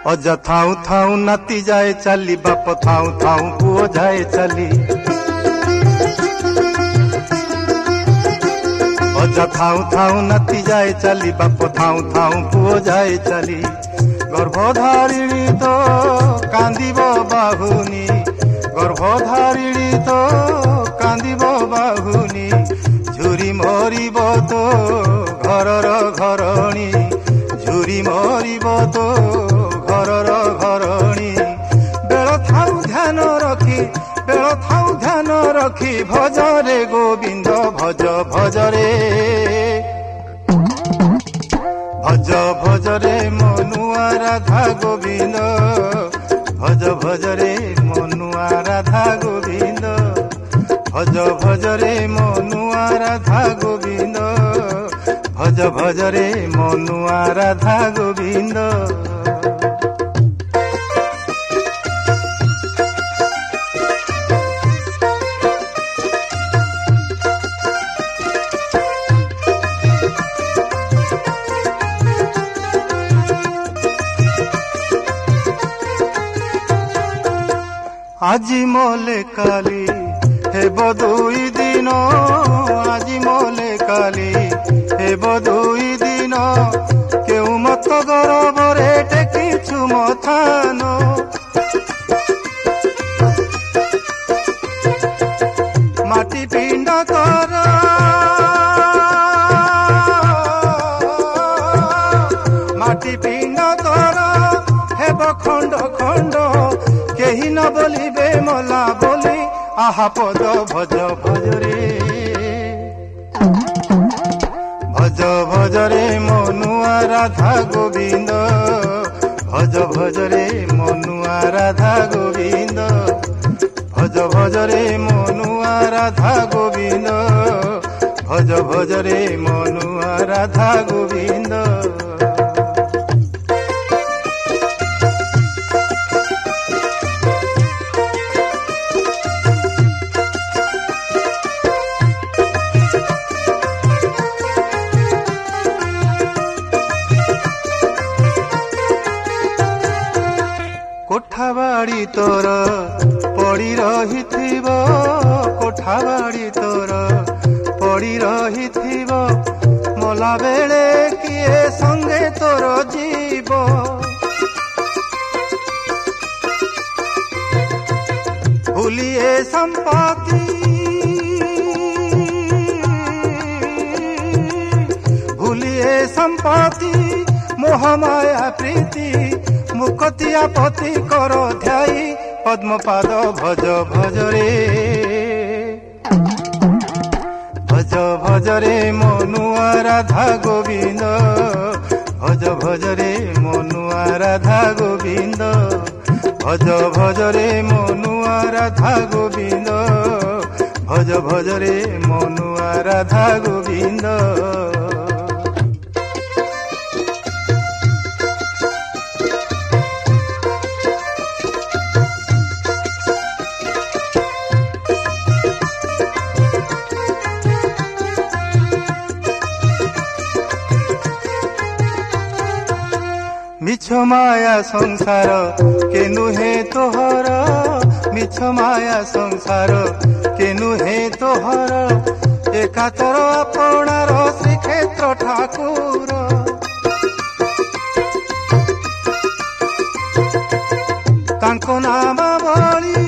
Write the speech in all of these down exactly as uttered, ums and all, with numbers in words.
अजा थाऊ थाऊ नाती जाए चाली बाप थाऊ थाऊ पुओ जाए चाली अजा थाऊ थाऊ नाती जाए चाली बाप थाऊ थाऊ पुओ जाए चाली गर्भधारिणी तो कांदिब बाहुनी गर्भधारिणी तो कांदिब बाहुनी झुरी मरिब तो घरर घरणी झुरी मरिब तो घरर घरणी बेल थाऊ ध्यान रखी बेल थाऊ ध्यान रखी भजरे गोविंद भज भजरे भज भजरे मनुआ राधा गोविंद भज भजरे मनुआ राधा गोविंद भज भजरे मनुआ राधा गोविंद भज भजरे मनुआ राधा गोविंद। আজি মোলে কালি হেব দুই দিন আজি মোলে কালি হেব দুই দিন কেউ মত গরবরে টেকিছু মথান মাটি পিণ্ড কর মাটি পিণ্ড কর হেব খণ্ড খণ্ড केही न बोलिबे मला बोली आहा पद भज भजरे भज भजरे मनुआ राधा गोविंद भज भजरे मनुआ राधा गोविंद भज भजरे मनुआ राधा गोविंद भज भजरे मनुआ राधा गोविंद। कोठाबाड़ी तोर पड़ी रही कोठाबाड़ी तोर पड़ी रही मला बेले किए संगे तोर जीव भूलिए संपत्ति भूलिए संपत्ति मोहमाया प्रीति मुकतिया पति कर ध्याई पद्मपाद भज भजरे भज भजरे मनुआ राधा गोविंद भज भजरे मनुआ राधा गोविंद भज भजरे मनुआ राधा गोविंद भज भजरे मनुआ राधा गोविंद। मिछ माया संसार के नुहे तोहर मिछ माया संसार के नुहे तोहर एकातर अपनार श्रीक्षेत्र ठाकुर तांको नाम बली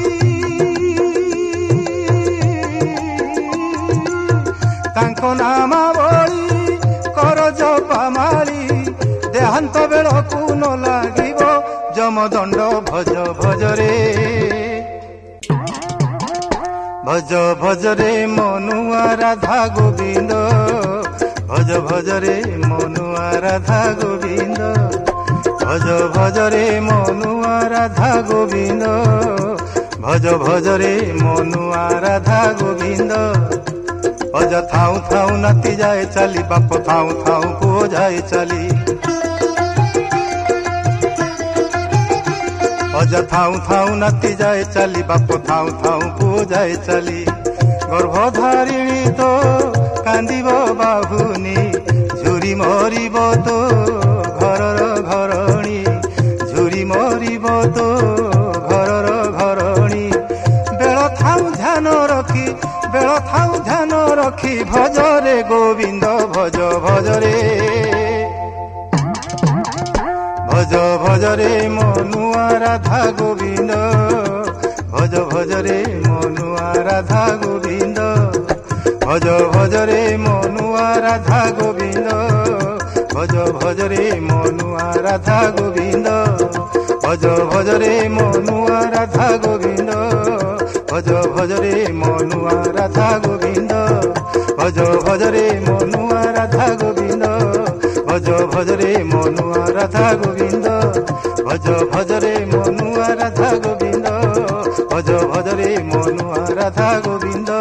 तांको नाम बली कर जपा माली देहांत बेलकू न लागिब जमदंड भज भजरे भज भजरे मनुआ राधा गोविंद भज भजरे मनुआ राधा गोविंद भज भजरे मनुआ राधा गोविंद भज भजरे मनुआ राधा गोविंद। अज थाऊ थाऊ नाती जाए चाली बाप थाऊ थाऊ पुओ जाए चाली अजा थाऊ थाऊ नाती जाए चाली बाप थाऊ थाऊ पुओ जाए चाली गर्भधारिणी तो कांदिब बाहुनी झुरी मरिब तो घरर घरणी झुरी ରଖି ଭଜରେ ଗୋବିନ୍ଦ ଭଜ ଭଜରେ ଭଜ ଭଜରେ ମନୁଆ ରାଧା ଗୋବିନ୍ଦ ଭଜ ଭଜରେ ମନୁଆ ରାଧା ଗୋବିନ୍ଦ ଭଜ ଭଜରେ ମନୁଆ ରାଧା ଗୋବିନ୍ଦ ଭଜ ଭଜରେ ମନୁଆ ରାଧା ଗୋବିନ୍ଦ ଭଜ ଭଜରେ ମନୁଆ ରାଧା ଗୋବିନ୍ଦ ଭଜ ଭଜରେ ମନୁଆ ରାଧା ଗୋବିନ୍ଦ ଭଜ ଭଜରେ ମନୁଆ ରାଧା ଗୋବିନ୍ଦ ଭଜ ଭଜରେ ମନୁଆ ରାଧା ଗୋବିନ୍ଦ ଭଜ ଭଜରେ ମନୁଆ ରାଧା ଗୋବିନ୍ଦ ଭଜ ଭଜରେ ମନୁଆ ରାଧା ଗୋବିନ୍ଦ।